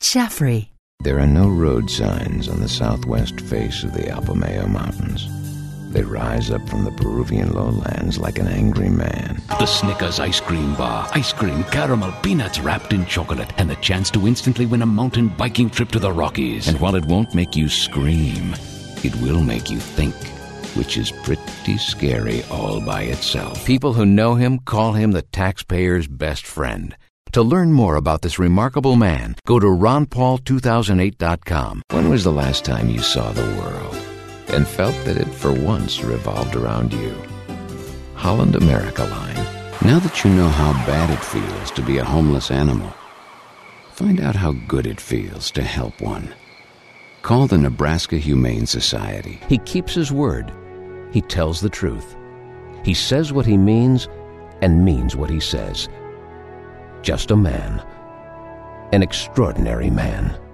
Jaffrey. There are no road signs on the southwest face of the Apameo Mountains. They rise up from the Peruvian lowlands like an angry man. The Snickers Ice Cream Bar. Ice cream, caramel, peanuts wrapped in chocolate, and the chance to instantly win a mountain biking trip to the Rockies. And while it won't make you scream, it will make you think, which is pretty scary all by itself. People who know him call him the taxpayer's best friend. To learn more about this remarkable man, go to RonPaul2008.com. When was the last time you saw the world and felt that it for once revolved around you? Holland America Line. Now that you know how bad it feels to be a homeless animal, find out how good it feels to help one. Call the Nebraska Humane Society. He keeps his word. He tells the truth. He says what he means and means what he says. Just a man. An extraordinary man.